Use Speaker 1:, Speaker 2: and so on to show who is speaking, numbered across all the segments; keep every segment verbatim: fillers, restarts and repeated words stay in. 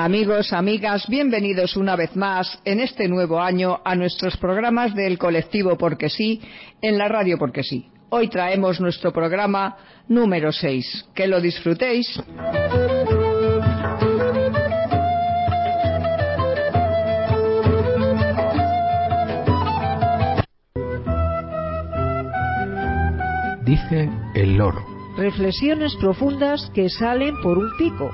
Speaker 1: Amigos, amigas, bienvenidos una vez más en este nuevo año a nuestros programas del colectivo Porque Sí, en la radio Porque Sí. Hoy traemos nuestro programa número seis. Que lo disfrutéis.
Speaker 2: Dice el loro.
Speaker 3: Reflexiones profundas que salen por un pico.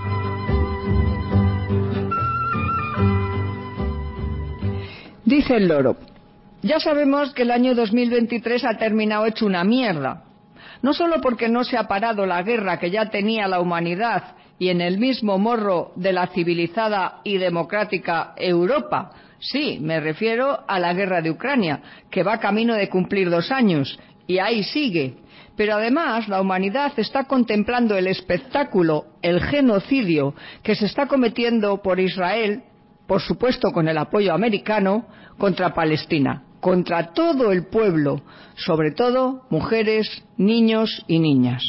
Speaker 1: Dice el loro. Ya sabemos que el año dos mil veintitrés ha terminado hecho una mierda. No solo porque no se ha parado la guerra que ya tenía la humanidad y en el mismo morro de la civilizada y democrática Europa. Sí, me refiero a la guerra de Ucrania, que va camino de cumplir dos años, y ahí sigue. Pero además la humanidad está contemplando el espectáculo, el genocidio que se está cometiendo por Israel, por supuesto con el apoyo americano, contra Palestina, contra todo el pueblo, sobre todo mujeres, niños y niñas.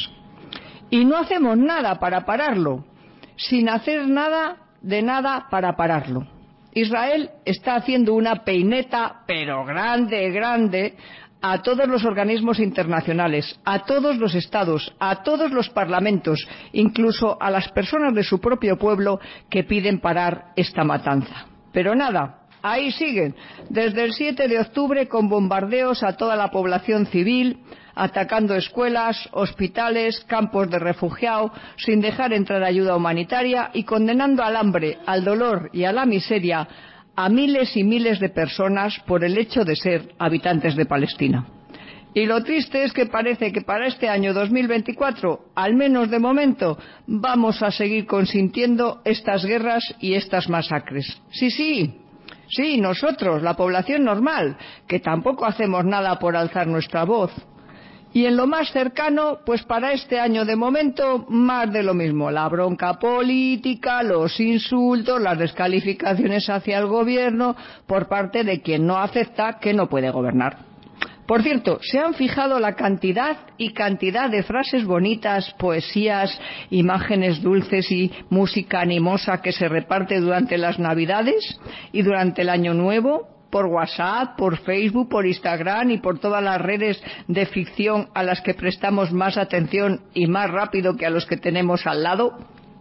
Speaker 1: Y no hacemos nada para pararlo, sin hacer nada de nada para pararlo. Israel está haciendo una peineta, pero grande, grande, a todos los organismos internacionales, a todos los estados, a todos los parlamentos, incluso a las personas de su propio pueblo que piden parar esta matanza. Pero nada, ahí siguen, desde el siete de octubre con bombardeos a toda la población civil, atacando escuelas, hospitales, campos de refugiados, sin dejar entrar ayuda humanitaria y condenando al hambre, al dolor y a la miseria a miles y miles de personas por el hecho de ser habitantes de Palestina. Y lo triste es que parece que para este año dos mil veinticuatro, al menos de momento, vamos a seguir consintiendo estas guerras y estas masacres. Sí, sí, sí, nosotros, la población normal, que tampoco hacemos nada por alzar nuestra voz. Y en lo más cercano, pues para este año de momento, más de lo mismo. La bronca política, los insultos, las descalificaciones hacia el gobierno por parte de quien no acepta que no puede gobernar. Por cierto, ¿se han fijado la cantidad y cantidad de frases bonitas, poesías, imágenes dulces y música animosa que se reparte durante las Navidades y durante el Año Nuevo? Por WhatsApp, por Facebook, por Instagram y por todas las redes de ficción a las que prestamos más atención y más rápido que a los que tenemos al lado.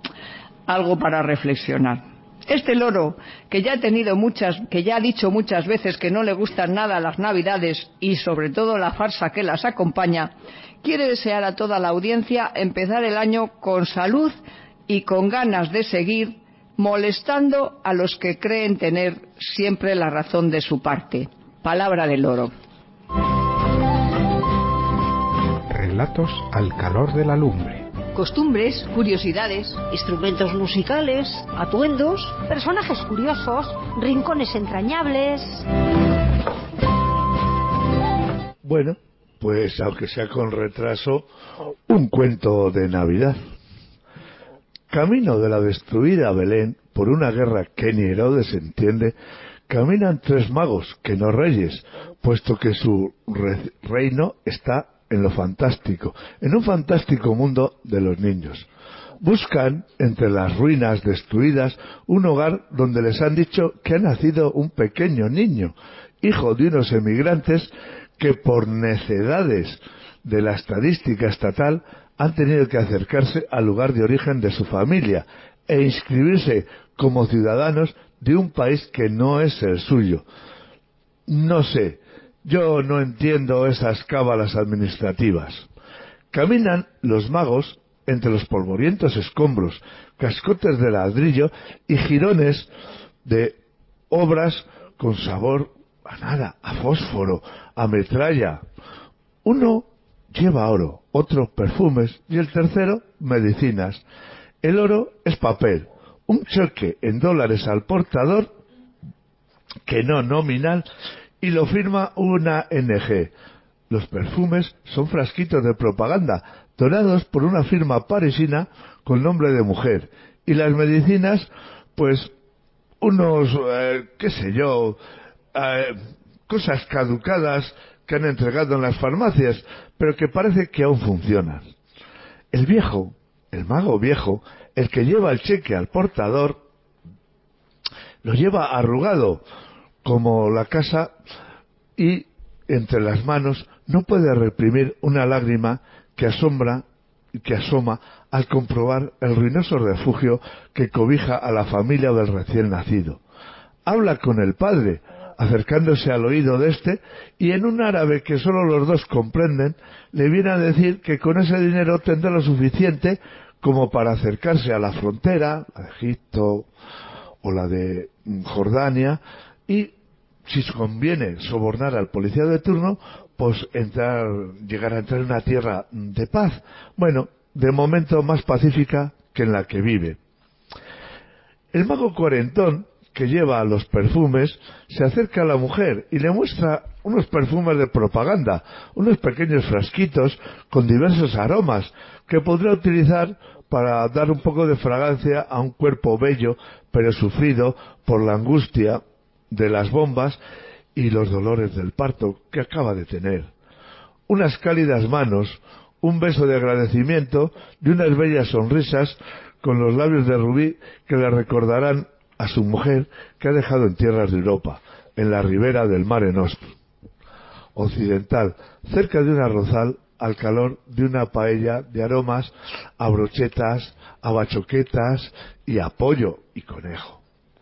Speaker 1: Algo para reflexionar. Este loro, que ya ha tenido muchas, que ya ha dicho muchas veces que no le gustan nada las Navidades y sobre todo la farsa que las acompaña, quiere desear a toda la audiencia empezar el año con salud y con ganas de seguir molestando a los que creen tener siempre la razón de su parte. Palabra del loro.
Speaker 2: Relatos al calor de la lumbre.
Speaker 3: Costumbres, curiosidades,
Speaker 4: instrumentos musicales,
Speaker 3: atuendos,
Speaker 4: personajes curiosos, rincones entrañables.
Speaker 5: Bueno, pues aunque sea con retraso, un cuento de Navidad. Camino de la destruida Belén, por una guerra que ni Herodes entiende, caminan tres magos, que no reyes, puesto que su re- reino está en lo fantástico, en un fantástico mundo de los niños. Buscan, entre las ruinas destruidas, un hogar donde les han dicho que ha nacido un pequeño niño, hijo de unos emigrantes que por necedades de la estadística estatal han tenido que acercarse al lugar de origen de su familia e inscribirse como ciudadanos de un país que no es el suyo. No sé, yo no entiendo esas cábalas administrativas. Caminan los magos entre los polvorientos escombros, cascotes de ladrillo y jirones de obras con sabor a nada, a fósforo, a metralla. Uno lleva oro, otro perfumes y el tercero medicinas. El oro es papel, un cheque en dólares al portador, que no nominal, y lo firma una O N Ge. Los perfumes son frasquitos de propaganda, donados por una firma parisina con nombre de mujer. Y las medicinas, pues, unos, eh, qué sé yo, eh, cosas caducadas que han entregado en las farmacias, pero que parece que aún funcionan. El viejo, el mago viejo, el que lleva el cheque al portador, lo lleva arrugado como la casa y entre las manos no puede reprimir una lágrima que asombra y que asoma al comprobar el ruinoso refugio que cobija a la familia del recién nacido. Habla con el padre, acercándose al oído de éste, y en un árabe que solo los dos comprenden, le viene a decir que con ese dinero tendrá lo suficiente como para acercarse a la frontera, la de Egipto o la de Jordania, y si conviene sobornar al policía de turno, pues entrar, llegar a entrar en una tierra de paz. Bueno, de momento más pacífica que en la que vive. El mago cuarentón, que lleva los perfumes, se acerca a la mujer y le muestra unos perfumes de propaganda, unos pequeños frasquitos con diversos aromas que podrá utilizar para dar un poco de fragancia a un cuerpo bello pero sufrido por la angustia de las bombas y los dolores del parto que acaba de tener. Unas cálidas manos, un beso de agradecimiento y unas bellas sonrisas con los labios de rubí que le recordarán a su mujer que ha dejado en tierras de Europa, en la ribera del Mare Nostrum occidental, cerca de un arrozal, al calor de una paella de aromas a brochetas, a bachoquetas y a pollo y conejo.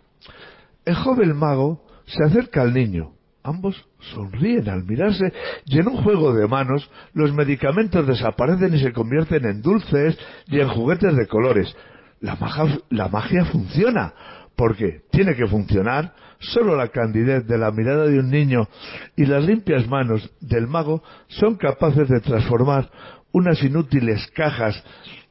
Speaker 5: El joven mago se acerca al niño. Ambos sonríen al mirarse y en un juego de manos los medicamentos desaparecen y se convierten en dulces y en juguetes de colores. La magia, la magia funciona, porque tiene que funcionar. Solo la candidez de la mirada de un niño y las limpias manos del mago son capaces de transformar unas inútiles cajas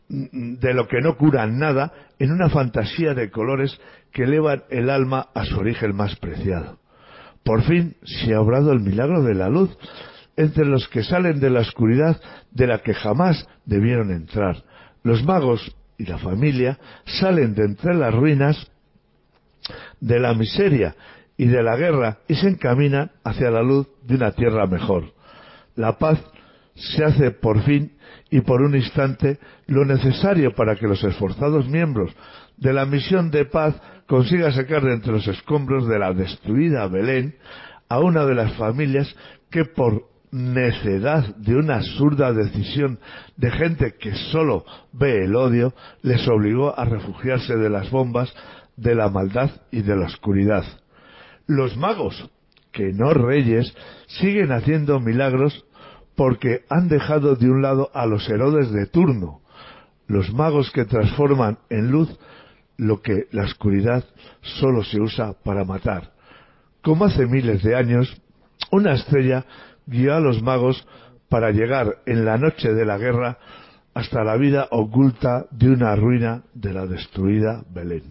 Speaker 5: de lo que no curan nada en una fantasía de colores que elevan el alma a su origen más preciado. Por fin se ha obrado el milagro de la luz entre los que salen de la oscuridad de la que jamás debieron entrar. Los magos y la familia salen de entre las ruinas de la miseria y de la guerra y se encaminan hacia la luz de una tierra mejor. La paz se hace por fin y por un instante lo necesario para que los esforzados miembros de la misión de paz consigan sacar de entre los escombros de la destruida Belén a una de las familias que por necedad de una absurda decisión de gente que solo ve el odio les obligó a refugiarse de las bombas, de la maldad y de la oscuridad. Los magos, que no reyes, siguen haciendo milagros porque han dejado de un lado a los Herodes de turno, los magos que transforman en luz lo que la oscuridad solo se usa para matar. Como hace miles de años, una estrella guió a los magos para llegar en la noche de la guerra hasta la vida oculta de una ruina de la destruida Belén.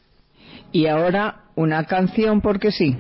Speaker 1: Y ahora una canción porque sí.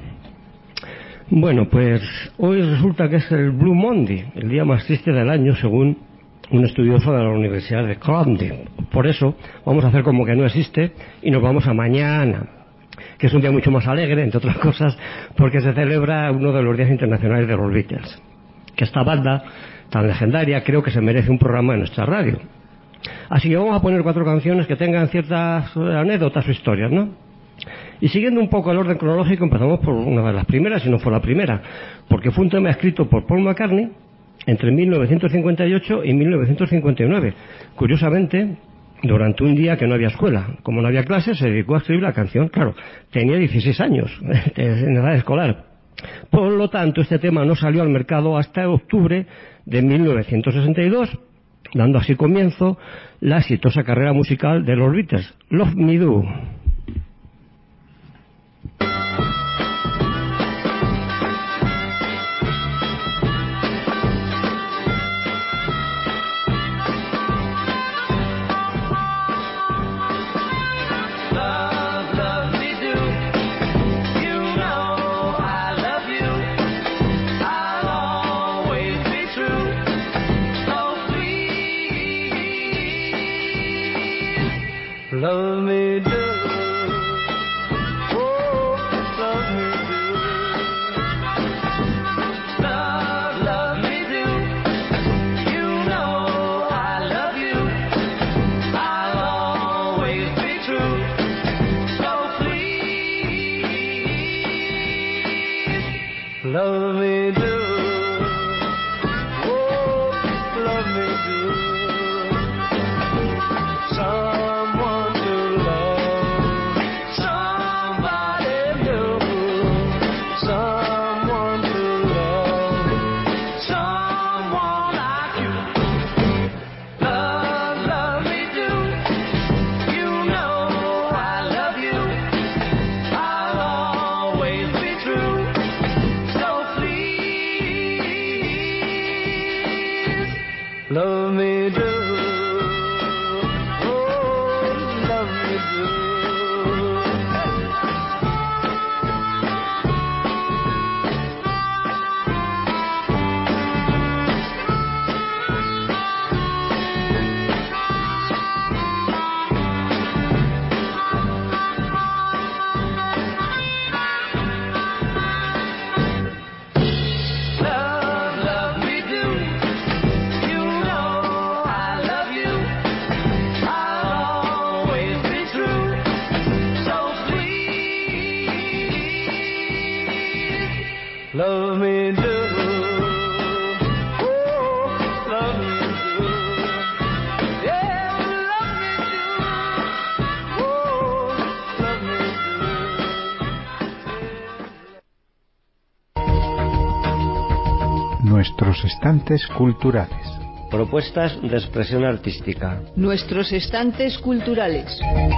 Speaker 6: Bueno, pues hoy resulta que es el Blue Monday, el día más triste del año según un estudioso de la Universidad de Columbia. Por eso vamos a hacer como que no existe y nos vamos a mañana, que es un día mucho más alegre, entre otras cosas, porque se celebra uno de los días internacionales de los Beatles. Que esta banda tan legendaria creo que se merece un programa en nuestra radio. Así que vamos a poner cuatro canciones que tengan ciertas anécdotas o historias, ¿no? Y siguiendo un poco el orden cronológico, empezamos por una de las primeras, si no fue la primera, porque fue un tema escrito por Paul McCartney entre mil novecientos cincuenta y ocho y mil novecientos cincuenta y nueve. Curiosamente, durante un día que no había escuela. Como no había clases, se dedicó a escribir la canción. Claro, tenía dieciséis años, en edad escolar. Por lo tanto, este tema no salió al mercado hasta octubre de mil novecientos sesenta y dos, dando así comienzo la exitosa carrera musical de los Beatles. Love Me Do.
Speaker 7: Love me do. love me do. Oh, love me do. Love me do, oh, love me do, yeah, love me do, oh, love me do.
Speaker 2: Nuestros estantes culturales.
Speaker 6: Propuestas de expresión artística.
Speaker 1: Nuestros estantes culturales.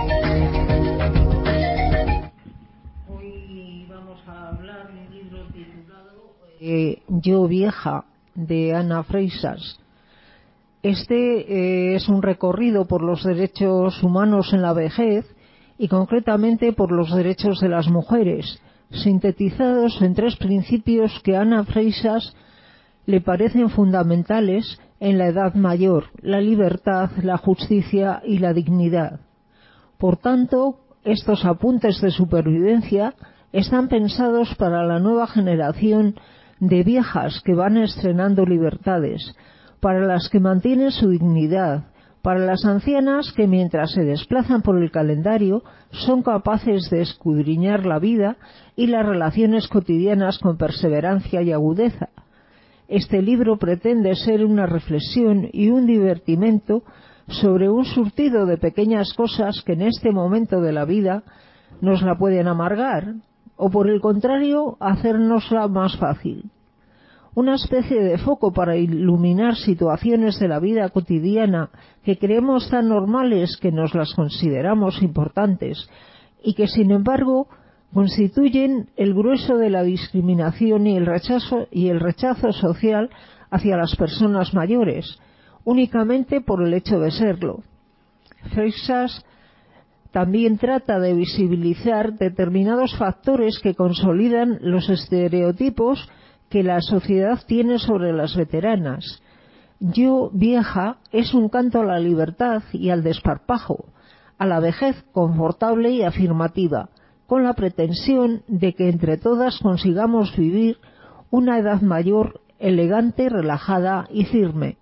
Speaker 3: Eh, Yo vieja, de Ana Freixas. Este eh, es un recorrido por los derechos humanos en la vejez y concretamente por los derechos de las mujeres, sintetizados en tres principios que a Ana Freixas le parecen fundamentales en la edad mayor: la libertad, la justicia y la dignidad. Por tanto, estos apuntes de supervivencia están pensados para la nueva generación de viejas que van estrenando libertades, para las que mantienen su dignidad, para las ancianas que mientras se desplazan por el calendario son capaces de escudriñar la vida y las relaciones cotidianas con perseverancia y agudeza. Este libro pretende ser una reflexión y un divertimento sobre un surtido de pequeñas cosas que en este momento de la vida nos la pueden amargar, o por el contrario, hacérnosla más fácil. Una especie de foco para iluminar situaciones de la vida cotidiana que creemos tan normales que nos las consideramos importantes y que, sin embargo, constituyen el grueso de la discriminación y el rechazo, y el rechazo social hacia las personas mayores, únicamente por el hecho de serlo. Freixas también trata de visibilizar determinados factores que consolidan los estereotipos que la sociedad tiene sobre las veteranas. Yo vieja es un canto a la libertad y al desparpajo, a la vejez confortable y afirmativa, con la pretensión de que entre todas consigamos vivir una edad mayor elegante, relajada y firme.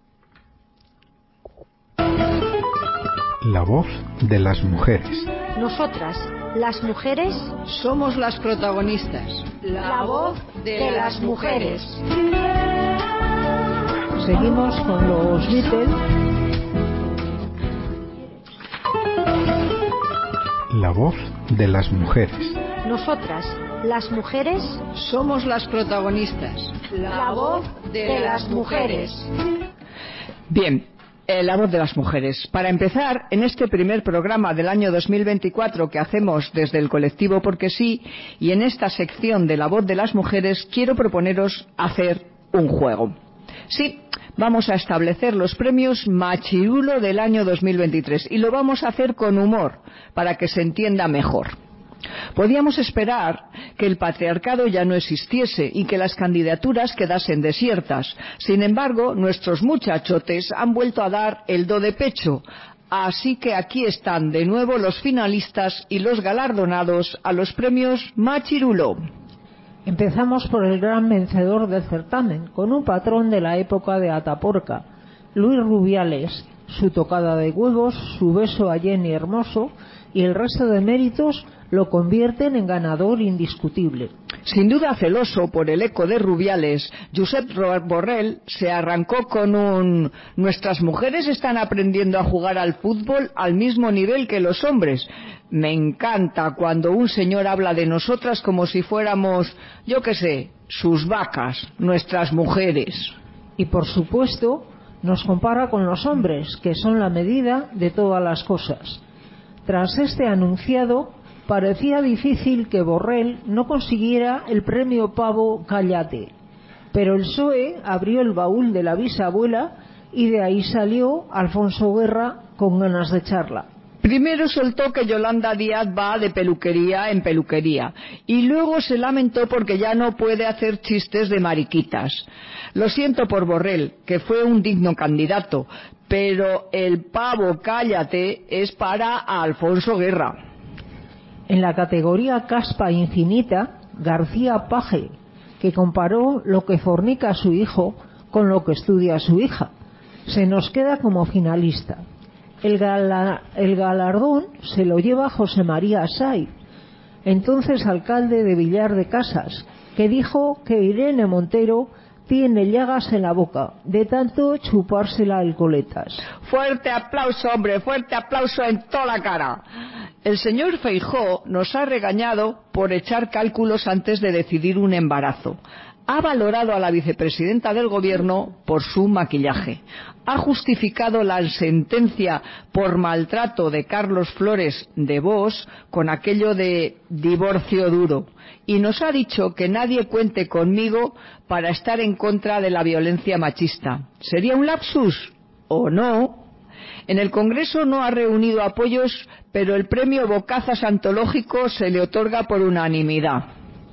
Speaker 2: La voz de las mujeres.
Speaker 4: Nosotras, las mujeres,
Speaker 1: Somos las protagonistas.
Speaker 4: la voz de las mujeres.
Speaker 3: Seguimos con los Beatles.
Speaker 2: La voz de las mujeres.
Speaker 4: Nosotras, las mujeres,
Speaker 1: Somos las protagonistas.
Speaker 4: la voz de las mujeres.
Speaker 1: Bien, eh, la voz de las mujeres. Para empezar, en este primer programa del año dos mil veinticuatro que hacemos desde el colectivo Porque Sí, y en esta sección de la voz de las mujeres, quiero proponeros hacer un juego. Sí, vamos a establecer los premios Machirulo del año dos mil veintitrés y lo vamos a hacer con humor, para que se entienda mejor. Podíamos esperar que el patriarcado ya no existiese y que las candidaturas quedasen desiertas. Sin embargo, nuestros muchachotes han vuelto a dar el do de pecho. Así que aquí están de nuevo los finalistas y los galardonados a los premios Machirulo.
Speaker 3: Empezamos por el gran vencedor del certamen, con un patrón de la época de Ataporca, Luis Rubiales, su tocada de huevos, su beso a Jenny Hermoso y el resto de méritos lo convierten en ganador indiscutible.
Speaker 1: Sin duda celoso por el eco de Rubiales, Josep Borrell se arrancó con un «Nuestras mujeres están aprendiendo a jugar al fútbol al mismo nivel que los hombres». Me encanta cuando un señor habla de nosotras como si fuéramos, yo qué sé, sus vacas, nuestras mujeres.
Speaker 3: Y por supuesto, nos compara con los hombres, que son la medida de todas las cosas. Tras este anunciado, parecía difícil que Borrell no consiguiera el premio Pavo Cállate, pero el P S O E abrió el baúl de la bisabuela y de ahí salió Alfonso Guerra con ganas de charla.
Speaker 1: Primero soltó que Yolanda Díaz va de peluquería en peluquería y luego se lamentó porque ya no puede hacer chistes de mariquitas. Lo siento por Borrell, que fue un digno candidato, pero el pavo cállate es para Alfonso Guerra.
Speaker 3: En la categoría caspa infinita, García Paje, que comparó lo que fornica su hijo con lo que estudia su hija. Se nos queda como finalista. El, gala, el galardón se lo lleva José María Saiz, entonces alcalde de Villar de Casas, que dijo que Irene Montero tiene llagas en la boca de tanto chupársela el coletas.
Speaker 1: Fuerte aplauso, hombre, fuerte aplauso en toda la cara. El señor Feijóo nos ha regañado por echar cálculos antes de decidir un embarazo. Ha valorado a la vicepresidenta del gobierno por su maquillaje. Ha justificado la sentencia por maltrato de Carlos Flores de Vos con aquello de divorcio duro. Y nos ha dicho que nadie cuente conmigo para estar en contra de la violencia machista. ¿Sería un lapsus o no? En el Congreso no ha reunido apoyos, pero el premio Bocazas antológico se le otorga por unanimidad.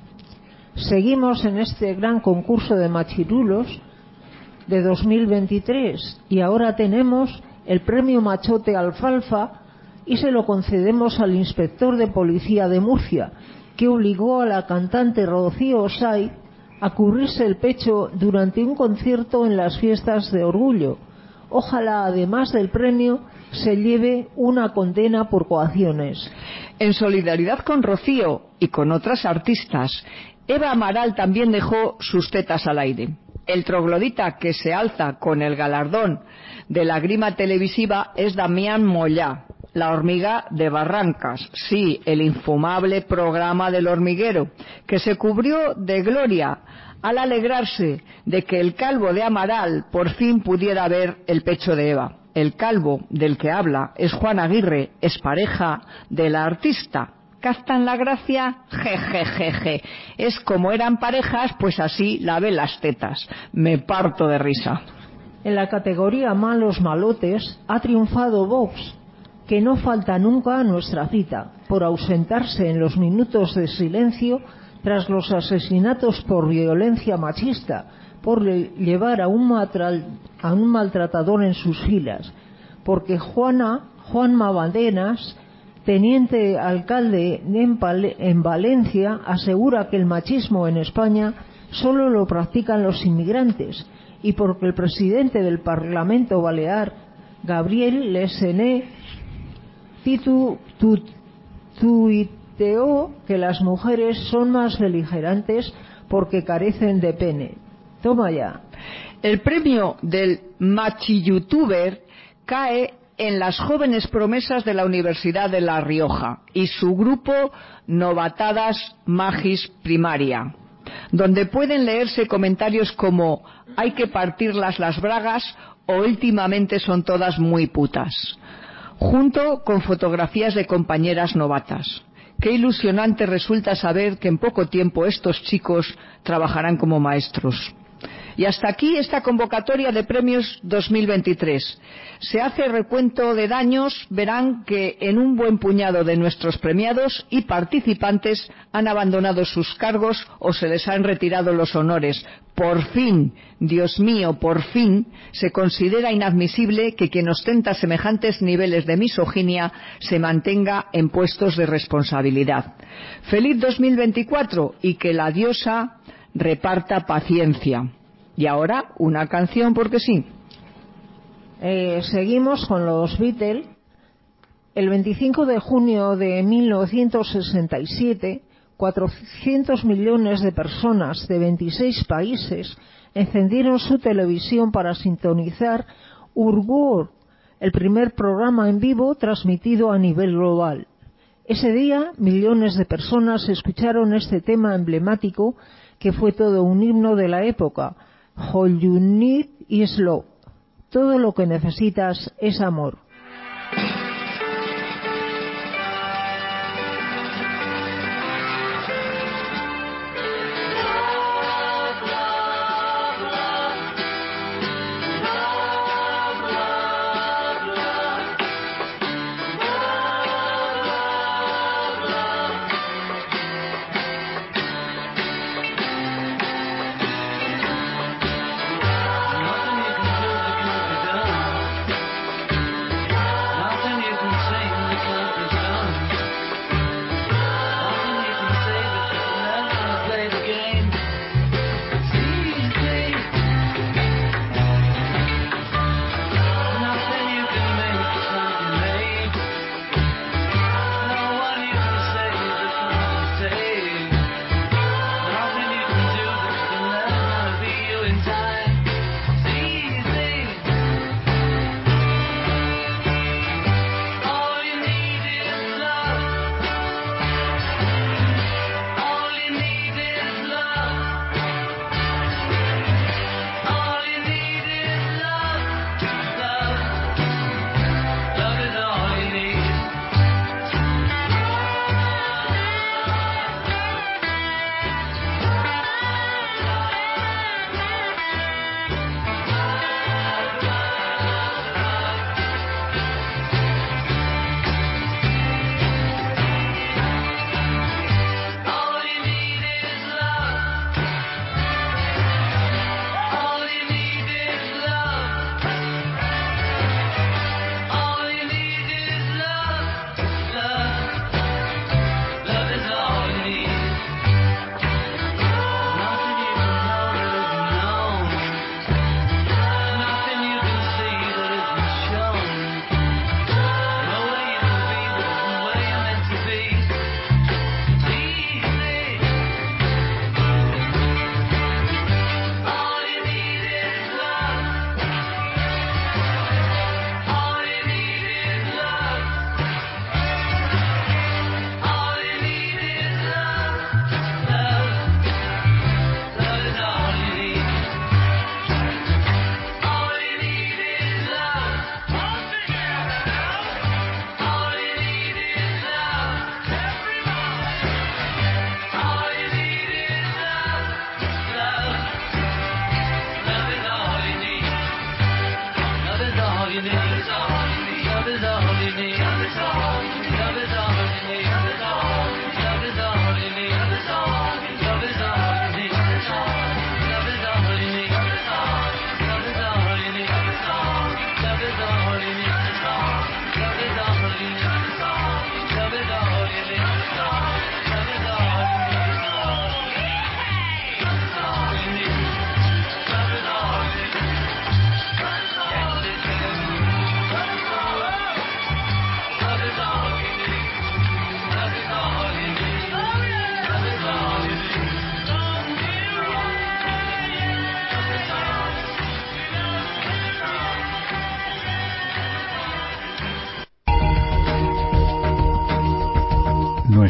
Speaker 3: Seguimos en este gran concurso de machirulos de dos mil veintitrés y ahora tenemos el premio Machote Alfalfa y se lo concedemos al inspector de policía de Murcia, que obligó a la cantante Rocío Saiz a cubrirse el pecho durante un concierto en las fiestas de Orgullo. Ojalá, además del premio, se lleve una condena por coacciones.
Speaker 1: En solidaridad con Rocío y con otras artistas, Eva Amaral también dejó sus tetas al aire. El troglodita que se alza con el galardón de la grima televisiva es Damián Mollá, la hormiga de Barrancas, sí, el infumable programa del hormiguero, que se cubrió de gloria al alegrarse de que el calvo de Amaral por fin pudiera ver el pecho de Eva. El calvo del que habla es Juan Aguirre, es pareja de la artista. ¿Captan la gracia? Jejejeje. Es como eran parejas, pues así la ve las tetas. Me parto de risa.
Speaker 3: En la categoría malos malotes ha triunfado Vox, que no falta nunca a nuestra cita, por ausentarse en los minutos de silencio tras los asesinatos por violencia machista, por llevar a un, matral, a un maltratador en sus filas, porque Juana, Juanma Banderas, teniente alcalde en, en Valencia, asegura que el machismo en España solo lo practican los inmigrantes, y porque el presidente del Parlamento Balear, Gabriel Lesené, titu, tu, tuiteó que las mujeres son más beligerantes porque carecen de pene. Toma ya.
Speaker 1: El premio del machi-youtuber cae en las jóvenes promesas de la Universidad de La Rioja y su grupo Novatadas Magis Primaria, donde pueden leerse comentarios como hay que partirlas las bragas o últimamente son todas muy putas, junto con fotografías de compañeras novatas. Qué ilusionante resulta saber que en poco tiempo estos chicos trabajarán como maestros. Y hasta aquí esta convocatoria de premios dos mil veintitrés. Se hace recuento de daños, verán que en un buen puñado de nuestros premiados y participantes han abandonado sus cargos o se les han retirado los honores. Por fin, Dios mío, por fin, se considera inadmisible que quien ostenta semejantes niveles de misoginia se mantenga en puestos de responsabilidad. Feliz dos mil veinticuatro y que la diosa reparta paciencia. Y ahora una canción porque sí.
Speaker 3: Eh, seguimos con los Beatles. El veinticinco de junio de mil novecientos sesenta y siete, cuatrocientos millones de personas de veintiséis países encendieron su televisión para sintonizar Urgur, el primer programa en vivo transmitido a nivel global. Ese día, millones de personas escucharon este tema emblemático que fue todo un himno de la época. All you need is love. Todo lo que necesitas es amor.
Speaker 7: Love, love, love. Love,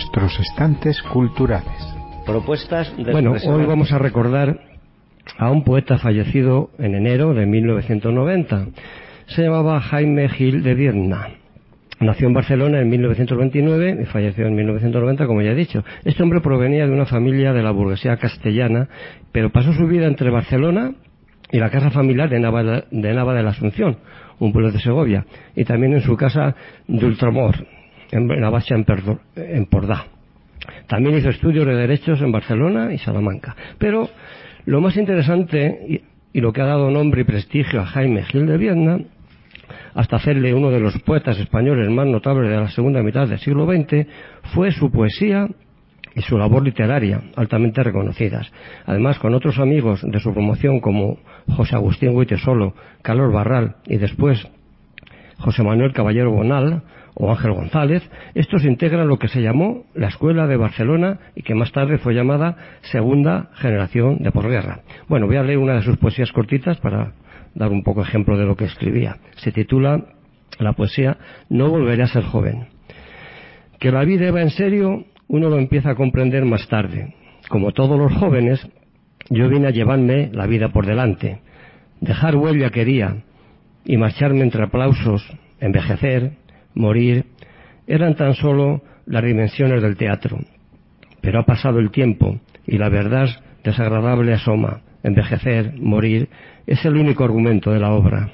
Speaker 2: nuestros estantes culturales.
Speaker 6: Propuestas de Bueno, hoy vamos a recordar a un poeta fallecido en enero de mil novecientos noventa. Se llamaba Jaime Gil de Biedma. Nació en Barcelona en mil novecientos veintinueve y falleció en mil novecientos noventa, como ya he dicho. Este hombre provenía de una familia de la burguesía castellana, pero pasó su vida entre Barcelona y la casa familiar de Nava de, Nava de la Asunción, un pueblo de Segovia, y también en su casa de Ultramor, en la Baixa Empordà. También hizo estudios de Derechos en Barcelona y Salamanca. Pero lo más interesante, y, y lo que ha dado nombre y prestigio a Jaime Gil de Biedma, hasta hacerle uno de los poetas españoles más notables de la segunda mitad del siglo veinte, fue su poesía y su labor literaria, altamente reconocidas. Además, con otros amigos de su promoción como José Agustín Goytisolo, Carlos Barral y después José Manuel Caballero Bonal o Ángel González, estos integran lo que se llamó la Escuela de Barcelona y que más tarde fue llamada Segunda Generación de Posguerra. Bueno, voy a leer una de sus poesías cortitas para dar un poco ejemplo de lo que escribía. Se titula la poesía No volveré a ser joven. Que la vida va en serio, uno lo empieza a comprender más tarde. Como todos los jóvenes, yo vine a llevarme la vida por delante. Dejar huella quería y marcharme entre aplausos, envejecer, morir, eran tan solo las dimensiones del teatro. Pero ha pasado el tiempo y la verdad desagradable asoma. Envejecer, morir, es el único argumento de la obra.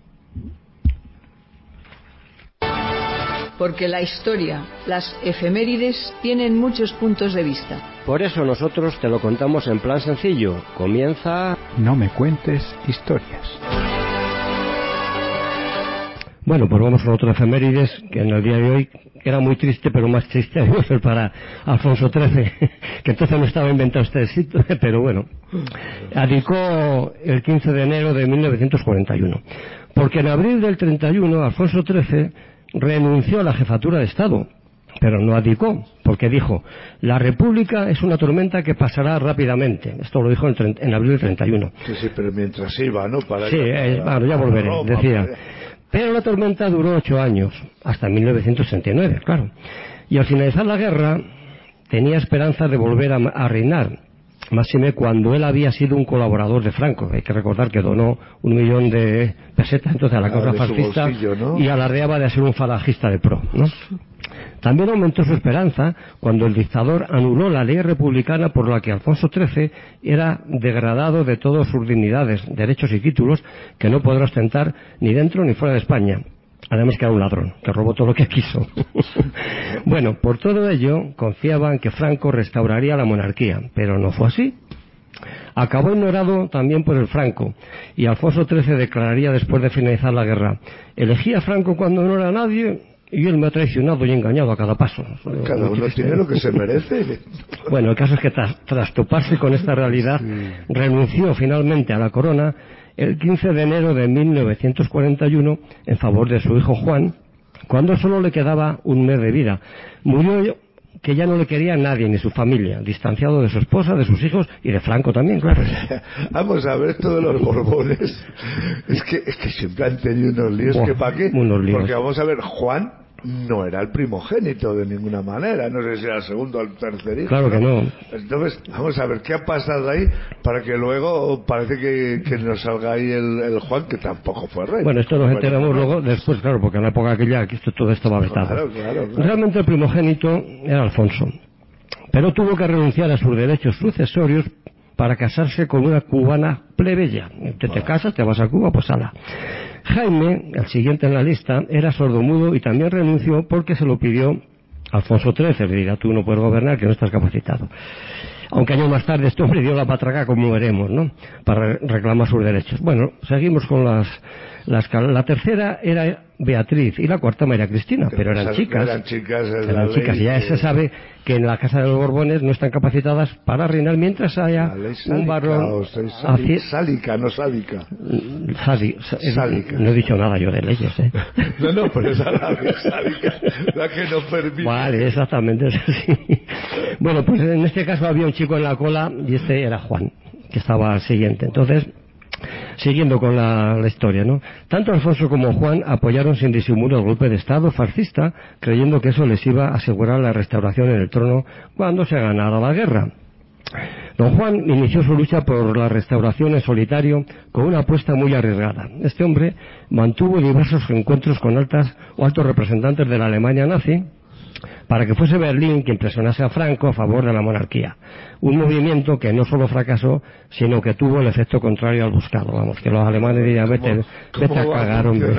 Speaker 1: Porque la historia, las efemérides, tienen muchos puntos de vista.
Speaker 6: Por eso nosotros te lo contamos en plan sencillo. Comienza...
Speaker 2: No me cuentes historias.
Speaker 6: Bueno, pues vamos con otro efemérides que en el día de hoy era muy triste, pero más triste debe ser para Alfonso trece, que entonces no estaba inventado este sitio, pero bueno, abdicó el quince de enero de mil novecientos cuarenta y uno, porque en abril del treinta y uno Alfonso trece renunció a la jefatura de Estado, pero no abdicó, porque dijo, la República es una tormenta que pasará rápidamente. Esto lo dijo en, en abril del treinta y uno.
Speaker 5: Sí, sí, pero mientras iba, ¿no? Para
Speaker 6: sí, eh, bueno, ya volveré, Roma, decía. Para... Pero la tormenta duró ocho años, hasta mil novecientos sesenta y nueve, claro. Y al finalizar la guerra, tenía esperanza de volver a, a reinar, máxime cuando él había sido un colaborador de Franco. Hay que recordar que donó un millón de pesetas entonces a la causa ah, fascista, ¿no? Y alardeaba de ser un falangista de pro, ¿no? También aumentó su esperanza cuando el dictador anuló la ley republicana por la que Alfonso trece era degradado de todas sus dignidades, derechos y títulos que no podrá ostentar ni dentro ni fuera de España. Además que era un ladrón, que robó todo lo que quiso. Bueno, por todo ello confiaban que Franco restauraría la monarquía, pero no fue así. Acabó ignorado también por el Franco, y Alfonso trece declararía después de finalizar la guerra: elegí a Franco cuando no era nadie, y él me ha traicionado y engañado a cada paso.
Speaker 5: Cada uno tiene lo que se merece.
Speaker 6: Bueno, el caso es que tras, tras toparse con esta realidad, sí, renunció finalmente a la corona el quince de enero de mil novecientos cuarenta y uno en favor de su hijo Juan, cuando solo le quedaba un mes de vida. Murió que ya no le quería nadie, ni su familia, distanciado de su esposa, de sus hijos y de Franco también, claro.
Speaker 5: Vamos a ver, esto de los Borbones, es que, es que siempre han tenido unos líos, oh, que pa' qué,
Speaker 6: unos líos.
Speaker 5: Porque vamos a ver, Juan no era el primogénito de ninguna manera, no sé si era el segundo o el tercer hijo.
Speaker 6: Claro que no.
Speaker 5: Entonces, vamos a ver qué ha pasado ahí para que luego parece que, que nos salga ahí el, el Juan, que tampoco fue rey.
Speaker 6: Bueno, esto nos enteramos bueno, luego después, claro, porque en la época aquella que esto, todo esto va vetado.
Speaker 5: Claro, claro, claro.
Speaker 6: Realmente el primogénito era Alfonso, pero tuvo que renunciar a sus derechos sucesorios para casarse con una cubana plebeya. Te, te casas, te vas a Cuba, pues ala. Jaime, el siguiente en la lista, era sordomudo y también renunció porque se lo pidió Alfonso trece. Le dirá, tú no puedes gobernar, que no estás capacitado. Aunque años más tarde este hombre dio la patraca, como veremos, ¿no?, para reclamar sus derechos. Bueno, seguimos con las... las la tercera era Beatriz y la cuarta María Cristina, pero eran chicas.
Speaker 5: Eran chicas,
Speaker 6: eran chicas y ya se sabe que en la Casa de los Borbones no están capacitadas para reinar mientras haya un varón...
Speaker 5: Sálica, sálica, no sádica.
Speaker 6: Sádi, sálica. No he dicho nada yo de leyes, ¿eh?
Speaker 5: No, no, pero esa la sálica, la que no permite.
Speaker 6: Vale, exactamente, es así. Bueno, pues en este caso había un chico en la cola y este era Juan, que estaba al siguiente. Entonces, Siguiendo con la, la historia, ¿no? Tanto Alfonso como Juan apoyaron sin disimulo el golpe de Estado fascista, creyendo que eso les iba a asegurar la restauración en el trono cuando se ganara la guerra. Don Juan inició su lucha por la restauración en solitario con una apuesta muy arriesgada. Este hombre mantuvo diversos encuentros con altas o altos representantes de la Alemania nazi para que fuese Berlín quien presionase a Franco a favor de la monarquía. Un movimiento que no solo fracasó, sino que tuvo el efecto contrario al buscado. Vamos, que los alemanes dirían, vete, vete a cagar, hombre.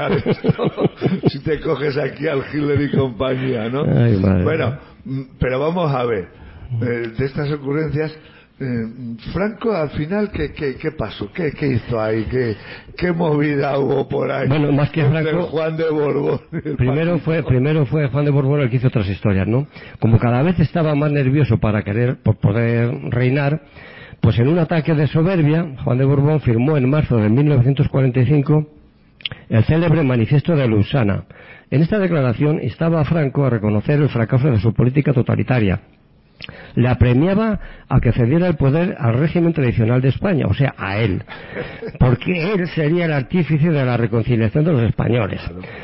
Speaker 5: Si te coges aquí al Hitler y compañía, ¿no?
Speaker 6: Ay, madre.
Speaker 5: Bueno, pero vamos a ver, eh, de estas ocurrencias, eh, Franco al final, ¿qué, qué, qué pasó? ¿Qué, ¿Qué hizo ahí? ¿Qué, ¿Qué movida hubo por ahí?
Speaker 6: Bueno, más que Franco,
Speaker 5: Juan de Borbón.
Speaker 6: Primero fue, primero fue Juan de Borbón el que hizo otras historias, ¿no? Como cada vez estaba más nervioso para querer, por poder reinar, pues en un ataque de soberbia, Juan de Borbón firmó en marzo de mil novecientos cuarenta y cinco el célebre Manifiesto de Lausana. En esta declaración instaba a Franco a reconocer el fracaso de su política totalitaria. Le apremiaba a que cediera el poder al régimen tradicional de España, o sea, a él, porque él sería el artífice de la reconciliación de los españoles.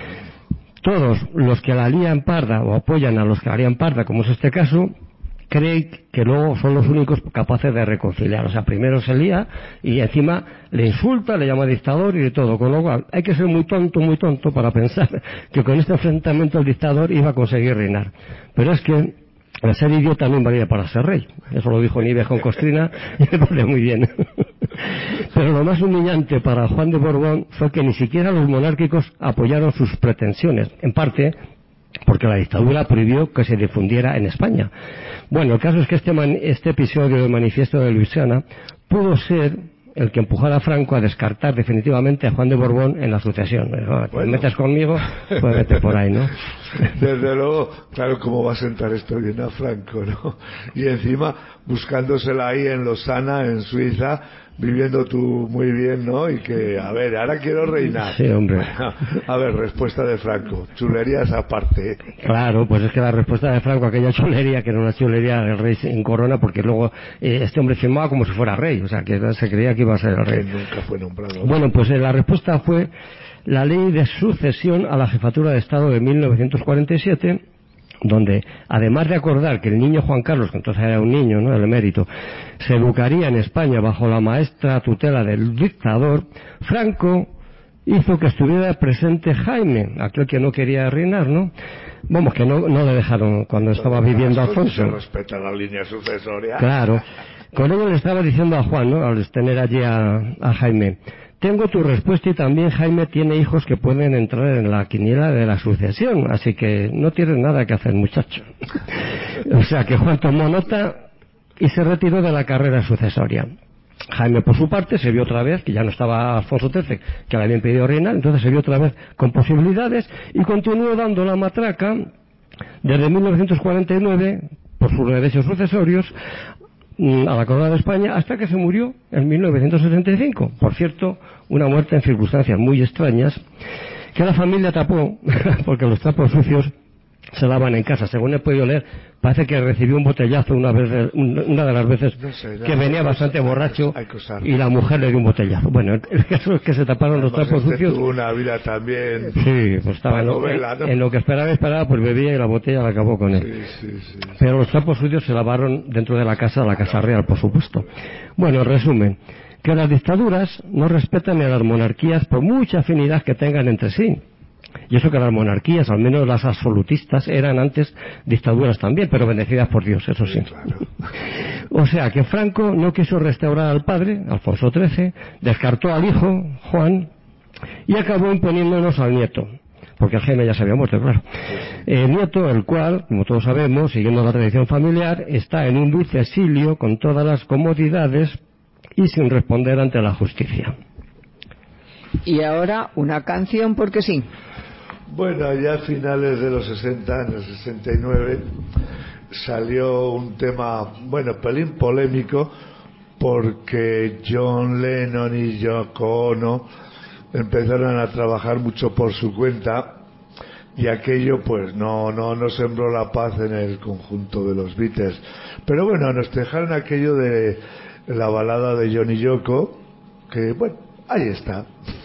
Speaker 6: Todos los que la lían parda o apoyan a los que la lían parda, como es este caso, creen que luego son los únicos capaces de reconciliar. O sea, primero se lía y encima le insulta, le llama dictador y de todo. Con lo cual, hay que ser muy tonto, muy tonto para pensar que con este enfrentamiento el dictador iba a conseguir reinar. Pero es que el ser idiota no valía para ser rey. Eso lo dijo Nieves con Costrina y me parece muy bien. Pero lo más humillante para Juan de Borbón fue que ni siquiera los monárquicos apoyaron sus pretensiones, en parte porque la dictadura prohibió que se difundiera en España. Bueno, el caso es que este, man, este episodio del Manifiesto de Lausana pudo ser el que empujara a Franco a descartar definitivamente a Juan de Borbón en la sucesión. Bueno, ¿te metes conmigo? Pues vete por ahí, ¿no?
Speaker 5: Desde luego, claro, cómo va a sentar esto bien a Franco, ¿no? Y encima, buscándosela ahí en Lausana, en Suiza, viviendo tú muy bien, ¿no? Y que, a ver, ahora quiero reinar.
Speaker 6: Sí, hombre.
Speaker 5: Bueno, a ver, respuesta de Franco. Chulerías aparte.
Speaker 6: Claro, pues es que la respuesta de Franco, aquella chulería, que era una chulería del rey en corona, porque luego eh, este hombre firmaba como si fuera rey, o sea, que se creía que iba a ser el rey.
Speaker 5: Que nunca fue nombrado.
Speaker 6: Bueno, pues eh, la respuesta fue la ley de sucesión a la jefatura de Estado de mil novecientos cuarenta y siete, donde, además de acordar que el niño Juan Carlos, que entonces era un niño, ¿no?, el emérito, se educaría en España bajo la maestra tutela del dictador, Franco hizo que estuviera presente Jaime, aquel que no quería reinar, ¿no? Vamos, que no, no le dejaron cuando estaba viviendo Alfonso.
Speaker 5: Se respeta la línea sucesoria.
Speaker 6: Claro. Con ello le estaba diciendo a Juan, ¿no?, al tener allí a, a Jaime: tengo tu respuesta y también Jaime tiene hijos que pueden entrar en la quiniela de la sucesión, así que no tienes nada que hacer, muchacho. O sea que Juan tomó nota y se retiró de la carrera sucesoria. Jaime, por su parte, se vio otra vez, que ya no estaba Alfonso trece, que le había impedido reinar, entonces se vio otra vez con posibilidades y continuó dando la matraca desde mil novecientos cuarenta y nueve, por sus derechos sucesorios, a la corona de España, hasta que se murió en mil novecientos setenta y cinco. Por cierto, una muerte en circunstancias muy extrañas que la familia tapó porque los trapos sucios se lavan en casa. Según he podido leer, parece que recibió un botellazo una vez de, una de las veces no sé, que venía bastante borracho y la mujer le dio un botellazo. Bueno, el caso es que se taparon los trapos
Speaker 5: este
Speaker 6: sucios.
Speaker 5: Tuvo una vida también.
Speaker 6: Sí, pues estaba en lo, novela, ¿no? en lo que esperaba, esperaba, pues bebía y la botella la acabó con él.
Speaker 5: Sí, sí, sí, sí.
Speaker 6: Pero los trapos sucios se lavaron dentro de la casa, la Casa Real, por supuesto. Bueno, en resumen, que las dictaduras no respetan ni a las monarquías por mucha afinidad que tengan entre sí. Y eso que las monarquías, al menos las absolutistas, eran antes dictaduras también, pero bendecidas por Dios, eso sí.
Speaker 5: Claro.
Speaker 6: O sea, que Franco no quiso restaurar al padre, Alfonso trece, descartó al hijo, Juan, y acabó imponiéndonos al nieto, porque el Jaime ya se había muerto, claro. El nieto, el cual, como todos sabemos, siguiendo la tradición familiar, está en un dulce exilio con todas las comodidades y sin responder ante la justicia.
Speaker 1: Y ahora una canción porque sí.
Speaker 5: Bueno, ya a finales de los sesenta, en el sesenta y nueve, salió un tema, bueno, pelín polémico, porque John Lennon y Yoko Ono empezaron a trabajar mucho por su cuenta y aquello pues no, no, no sembró la paz en el conjunto de los Beatles. Pero bueno, nos dejaron aquello de la balada de John y Yoko, que bueno, ahí está.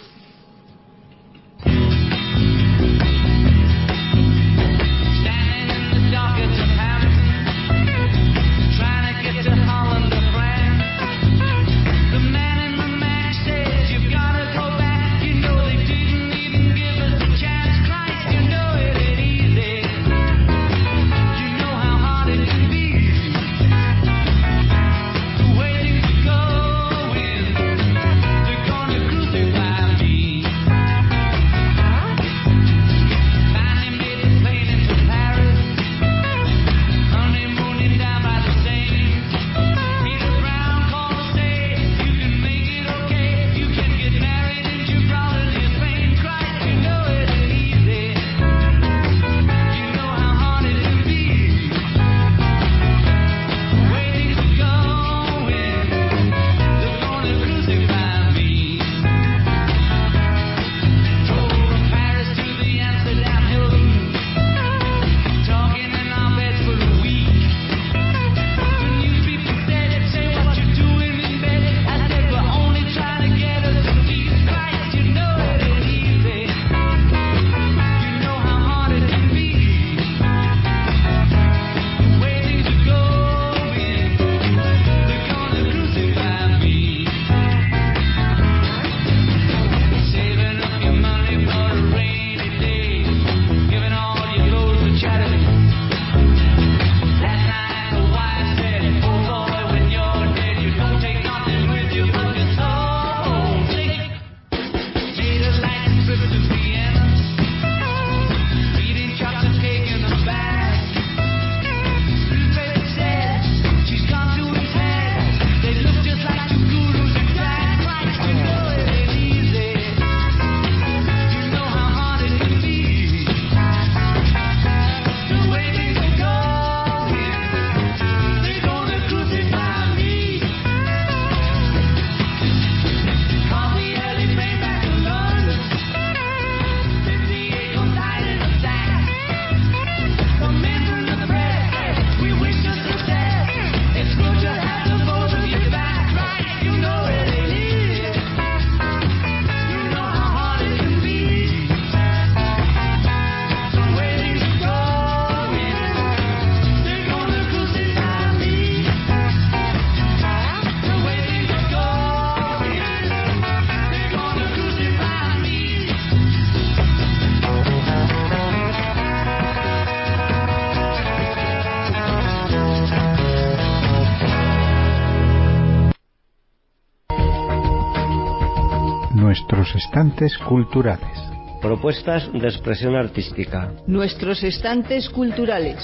Speaker 2: Nuestros estantes culturales.
Speaker 6: Propuestas de expresión artística.
Speaker 1: Nuestros estantes culturales.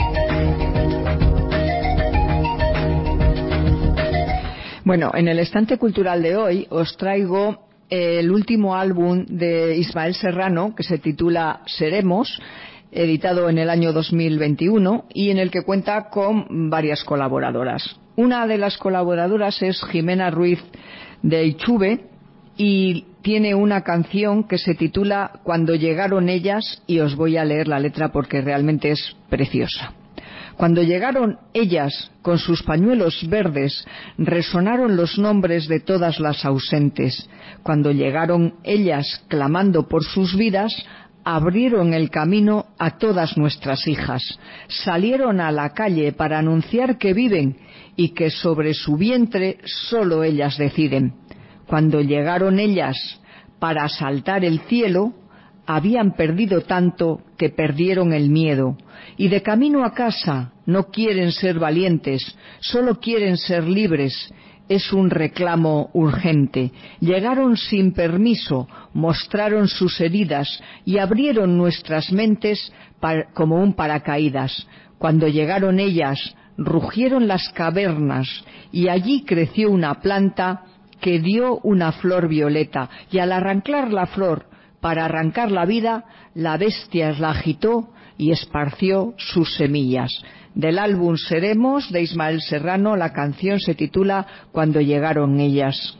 Speaker 1: Bueno, en el estante cultural de hoy os traigo el último álbum de Ismael Serrano, que se titula Seremos, editado en el año dos mil veintiuno y en el que cuenta con varias colaboradoras. Una de las colaboradoras es Jimena Ruiz de Ichube y tiene una canción que se titula Cuando llegaron ellas, y os voy a leer la letra porque realmente es preciosa. Cuando llegaron ellas con sus pañuelos verdes, resonaron los nombres de todas las ausentes. Cuando llegaron ellas clamando por sus vidas, abrieron el camino a todas nuestras hijas. Salieron a la calle para anunciar que viven y que sobre su vientre solo ellas deciden. Cuando llegaron ellas para asaltar el cielo, habían perdido tanto que perdieron el miedo, y de camino a casa no quieren ser valientes, solo quieren ser libres. Es un reclamo urgente. Llegaron sin permiso, mostraron sus heridas y abrieron nuestras mentes como un paracaídas. Cuando llegaron ellas, rugieron las cavernas y allí creció una planta que dio una flor violeta, y al arrancar la flor para arrancar la vida, la bestia la agitó y esparció sus semillas. Del álbum Seremos de Ismael Serrano, la canción se titula Cuando llegaron ellas.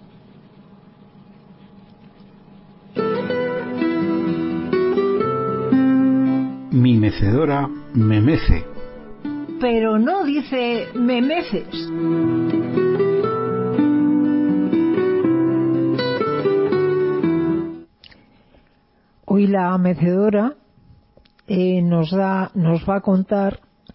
Speaker 2: Mi mecedora me mece.
Speaker 3: Pero no dice me meces. Hoy la mecedora eh, nos da, nos va a contar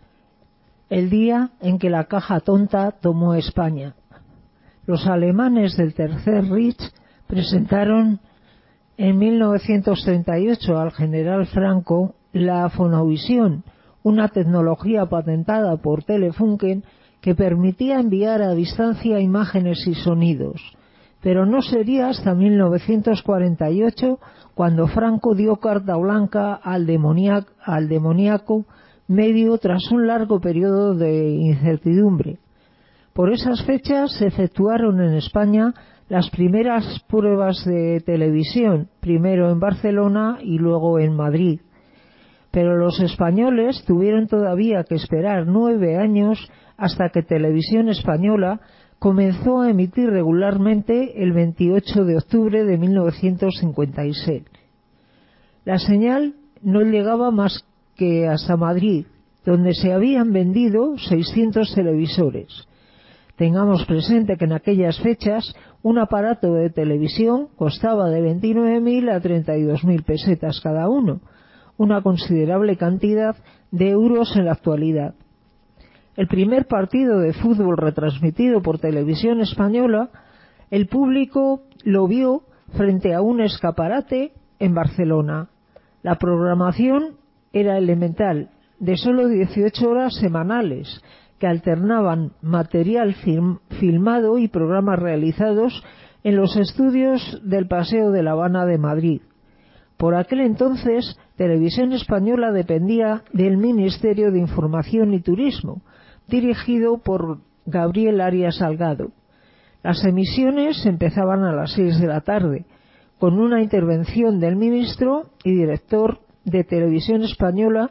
Speaker 3: el día en que la caja tonta tomó España. Los alemanes del Tercer Reich presentaron en mil novecientos treinta y ocho al general Franco la fonovisión, una tecnología patentada por Telefunken que permitía enviar a distancia imágenes y sonidos. Pero no sería hasta mil novecientos cuarenta y ocho cuando Franco dio carta blanca al, demoniac, al demoníaco medio tras un largo periodo de incertidumbre. Por esas fechas se efectuaron en España las primeras pruebas de televisión, primero en Barcelona y luego en Madrid. Pero los españoles tuvieron todavía que esperar nueve años hasta que Televisión Española comenzó a emitir regularmente el veintiocho de octubre de mil novecientos cincuenta y seis. La señal no llegaba más que hasta Madrid, donde se habían vendido seiscientos televisores. Tengamos presente que en aquellas fechas un aparato de televisión costaba de veintinueve mil a treinta y dos mil pesetas cada uno, una considerable cantidad de euros en la actualidad. El primer partido de fútbol retransmitido por Televisión Española, el público lo vio frente a un escaparate en Barcelona. La programación era elemental, de solo dieciocho horas semanales, que alternaban material film, filmado y programas realizados en los estudios del Paseo de La Habana de Madrid. Por aquel entonces, Televisión Española dependía del Ministerio de Información y Turismo, dirigido por Gabriel Arias Salgado. Las emisiones empezaban a las seis de la tarde, con una intervención del ministro y director de Televisión Española,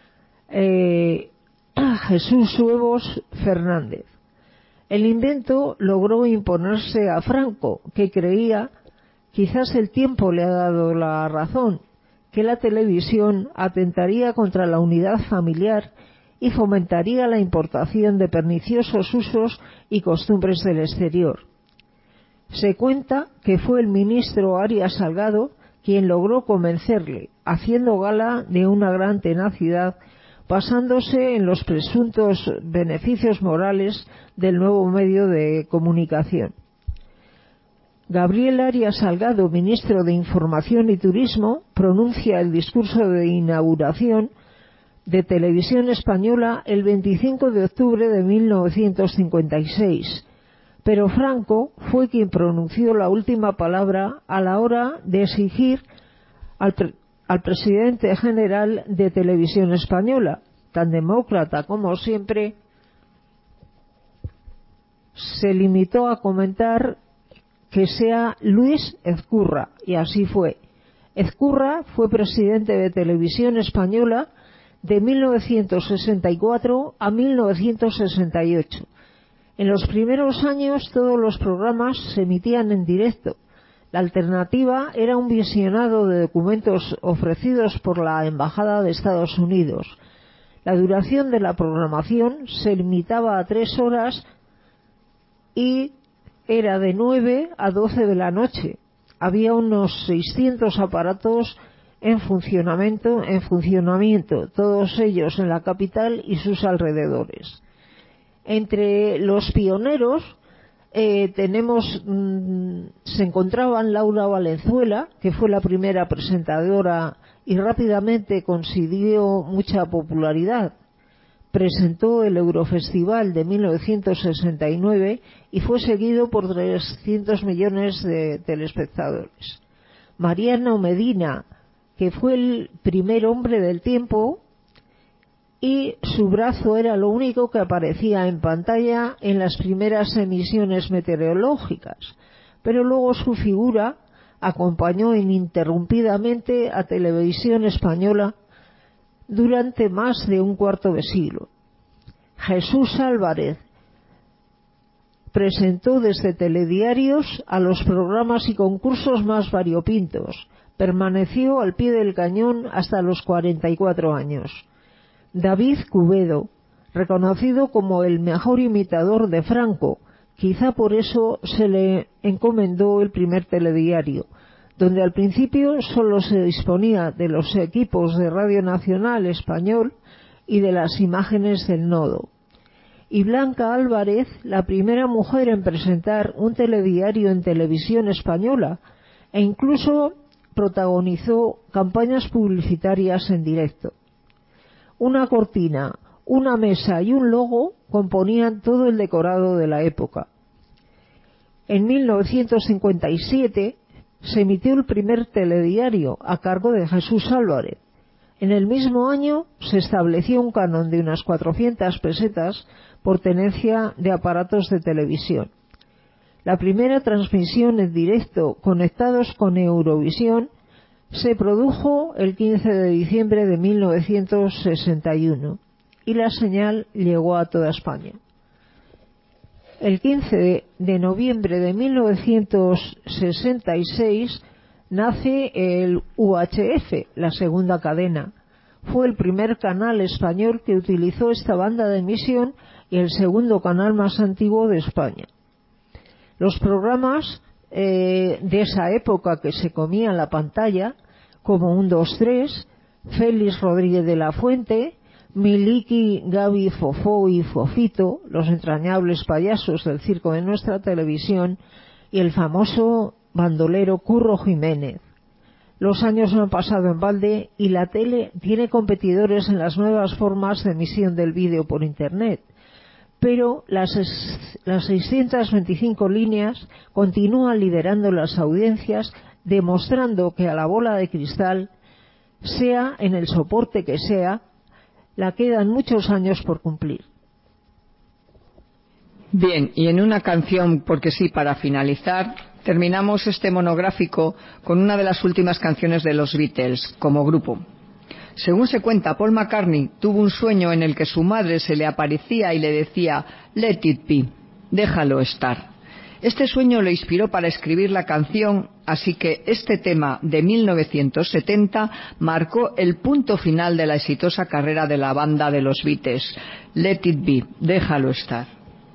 Speaker 3: eh, Jesús Huevos Fernández. El invento logró imponerse a Franco, que creía, quizás el tiempo le ha dado la razón, que la televisión atentaría contra la unidad familiar y fomentaría la importación de perniciosos usos y costumbres del exterior. Se cuenta que fue el ministro Arias Salgado quien logró convencerle, haciendo gala de una gran tenacidad, basándose en los presuntos beneficios morales del nuevo medio de comunicación. Gabriel Arias Salgado, ministro de Información y Turismo, pronuncia el discurso de inauguración de Televisión Española el veinticinco de octubre de mil novecientos cincuenta y seis, pero Franco fue quien pronunció la última palabra a la hora de exigir al, pre al presidente general de Televisión Española, tan demócrata como siempre, se limitó a comentar que sea Luis Ezcurra, y así fue. Ezcurra fue presidente de Televisión Española de mil novecientos sesenta y cuatro a mil novecientos sesenta y ocho. En los primeros años todos los programas se emitían en directo. La alternativa era un visionado de documentos ofrecidos por la Embajada de Estados Unidos. La duración de la programación se limitaba a tres horas y era de nueve a doce de la noche. Había unos seiscientos aparatos en funcionamiento, en funcionamiento, todos ellos en la capital y sus alrededores. Entre los pioneros eh, tenemos, mmm, se encontraban Laura Valenzuela, que fue la primera presentadora y rápidamente consiguió mucha popularidad. Presentó el Eurofestival de mil novecientos sesenta y nueve y fue seguido por trescientos millones de telespectadores. Mariano Medina, que fue el primer hombre del tiempo, y su brazo era lo único que aparecía en pantalla en las primeras emisiones meteorológicas, pero luego su figura acompañó ininterrumpidamente a Televisión Española durante más de un cuarto de siglo. Jesús Álvarez presentó desde telediarios a los programas y concursos más variopintos. Permaneció al pie del cañón hasta los cuarenta y cuatro años. David Cubedo, reconocido como el mejor imitador de Franco, quizá por eso se le encomendó el primer telediario, donde al principio solo se disponía de los equipos de Radio Nacional Español y de las imágenes del nodo. Y Blanca Álvarez, la primera mujer en presentar un telediario en televisión española, e incluso protagonizó campañas publicitarias en directo. Una cortina, una mesa y un logo componían todo el decorado de la época. En mil novecientos cincuenta y siete se emitió el primer telediario a cargo de Jesús Álvarez. En el mismo año se estableció un canon de unas cuatrocientas pesetas por tenencia de aparatos de televisión. La primera transmisión en directo conectados con Eurovisión se produjo el quince de diciembre de mil novecientos sesenta y uno y la señal llegó a toda España. El quince de noviembre de mil novecientos sesenta y seis nace el U H F, la segunda cadena. Fue el primer canal español que utilizó esta banda de emisión y el segundo canal más antiguo de España. Los programas eh, de esa época que se comían la pantalla, como un dos tres, Félix Rodríguez de la Fuente, Miliki, Gaby, Fofó y Fofito, los entrañables payasos del circo de nuestra televisión, y el famoso bandolero Curro Jiménez. Los años no han pasado en balde y la tele tiene competidores en las nuevas formas de emisión del vídeo por Internet, pero las, las seiscientas veinticinco líneas continúan liderando las audiencias, demostrando que a la bola de cristal, sea en el soporte que sea, la quedan muchos años por cumplir.
Speaker 1: Bien, y en una canción, porque sí, para finalizar, terminamos este monográfico con una de las últimas canciones de los Beatles como grupo. Según se cuenta, Paul McCartney tuvo un sueño en el que su madre se le aparecía y le decía "Let it be", déjalo estar. Este sueño le inspiró para escribir la canción, así que este tema de mil novecientos setenta marcó el punto final de la exitosa carrera de la banda de los Beatles. Let it be, déjalo estar.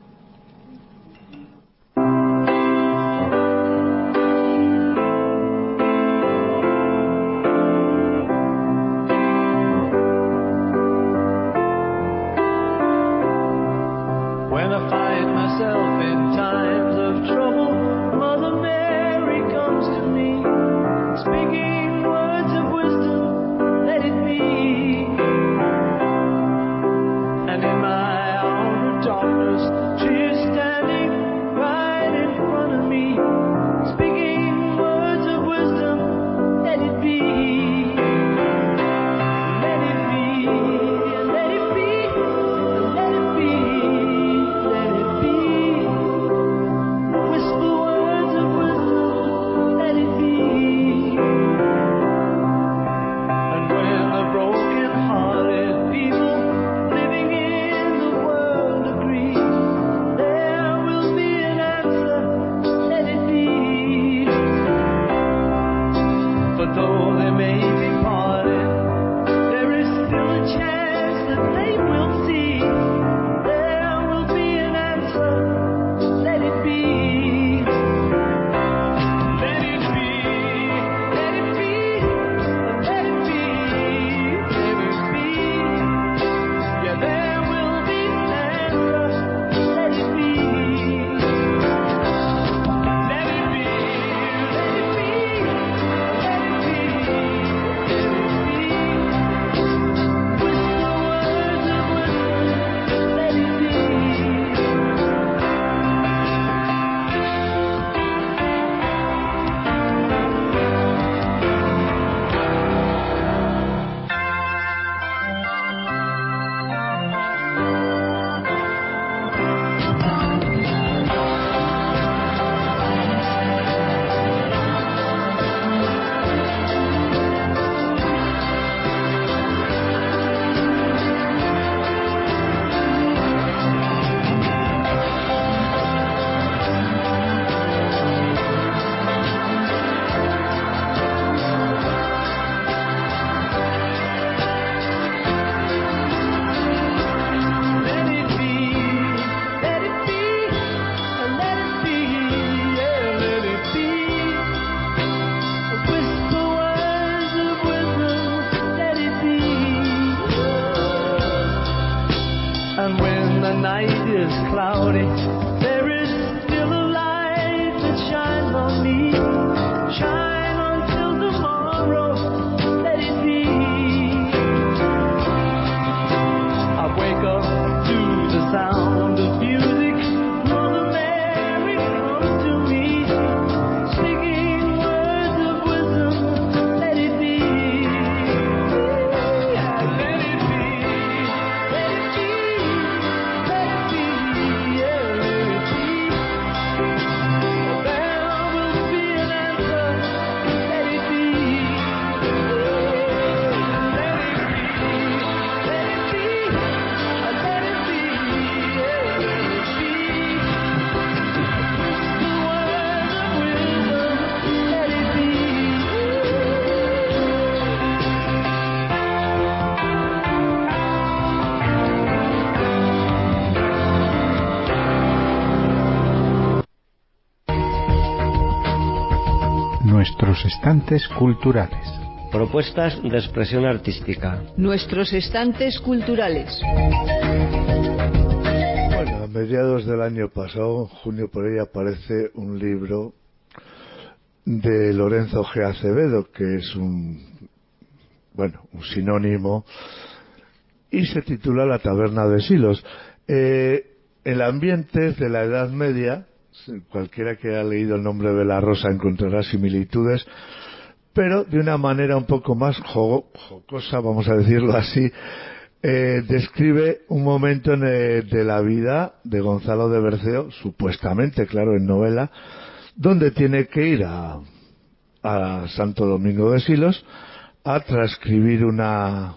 Speaker 7: When I find myself in times of trouble, Mother Mary comes to me, speaking words of wisdom, let it be. And in my hour of darkness, she is standing right in front of me, speaking words of wisdom, let it be. Let it be, let it be, let it be. Let it be. Whisper words of wisdom, let it be. And when the broken-hearted people living in the world agree, there will be an answer, let it be. For though they may be parted, there is still a chance that they will see. There will be an answer, let it be. Let it be, let it be, let it be, let it be. Yeah, there will be an answer, let it be. Let it be, let it be, let it be, let it be. Whisper words of wisdom, cloudy, there is still a light that shines on me. Shine until tomorrow, let it be. I wake up to the sound of music. Mother Mary comes to me, speaking words of wisdom. Let it be. Yeah, let it be. Let it be. Let it be. Yeah, let it be. There will be an answer. Let it be. Let it be. Let it be. Let it be. Yeah, let it be. The words of wisdom. Let it be.
Speaker 2: Nuestros estantes culturales.
Speaker 6: Propuestas de expresión artística.
Speaker 1: Nuestros estantes culturales.
Speaker 5: Bueno, a mediados del año pasado, en junio por ahí, aparece un libro de Lorenzo G. Acevedo, que es un, bueno, un sinónimo, y se titula La taberna de Silos. Eh, el ambiente de la Edad Media, cualquiera que haya leído El nombre de la rosa encontrará similitudes, pero de una manera un poco más jo- jocosa, vamos a decirlo así. Eh, describe un momento en, eh, de la vida de Gonzalo de Berceo, supuestamente, claro, en novela, donde tiene que ir a, a Santo Domingo de Silos a transcribir una,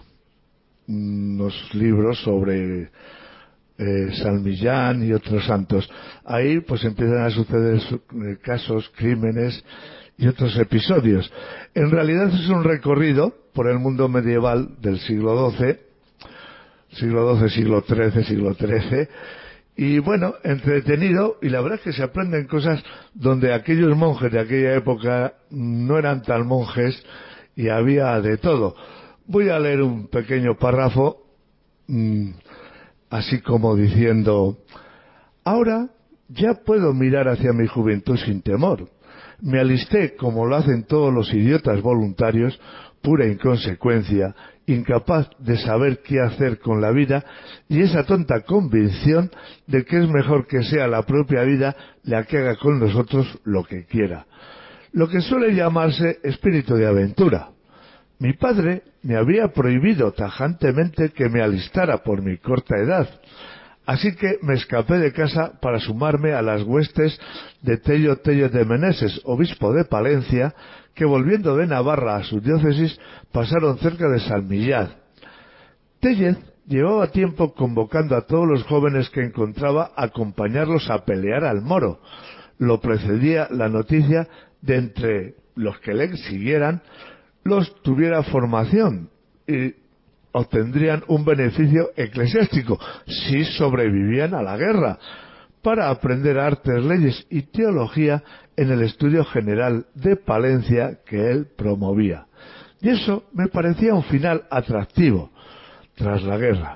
Speaker 5: unos libros sobre eh, San Millán y otros santos. Ahí pues empiezan a suceder su- eh, casos, crímenes y otros episodios. En realidad es un recorrido por el mundo medieval del siglo doce, siglo doce, siglo trece, siglo trece, y bueno, entretenido, y la verdad es que se aprenden cosas donde aquellos monjes de aquella época no eran tan monjes y había de todo. Voy a leer un pequeño párrafo, mmm, así como diciendo: ahora ya puedo mirar hacia mi juventud sin temor. Me alisté como lo hacen todos los idiotas voluntarios, pura inconsecuencia, incapaz de saber qué hacer con la vida y esa tonta convicción de que es mejor que sea la propia vida la que haga con nosotros lo que quiera. Lo que suele llamarse espíritu de aventura. Mi padre me había prohibido tajantemente que me alistara por mi corta edad, así que me escapé de casa para sumarme a las huestes de Tello Tello de Meneses, obispo de Palencia, que volviendo de Navarra a su diócesis pasaron cerca de San Millán. Tellez llevaba tiempo convocando a todos los jóvenes que encontraba a acompañarlos a pelear al moro. Lo precedía la noticia de entre los que le siguieran los tuviera formación y obtendrían un beneficio eclesiástico si sobrevivían a la guerra, para aprender artes, leyes y teología en el estudio general de Palencia que él promovía. Y eso me parecía un final atractivo tras la guerra.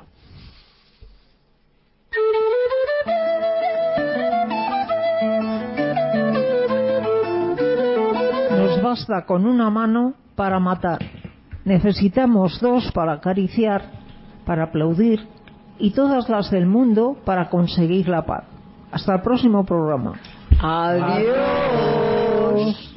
Speaker 3: Nos basta con una mano para matar. Necesitamos dos para acariciar, para aplaudir y todas las del mundo para conseguir la paz. Hasta el próximo programa.
Speaker 1: Adiós.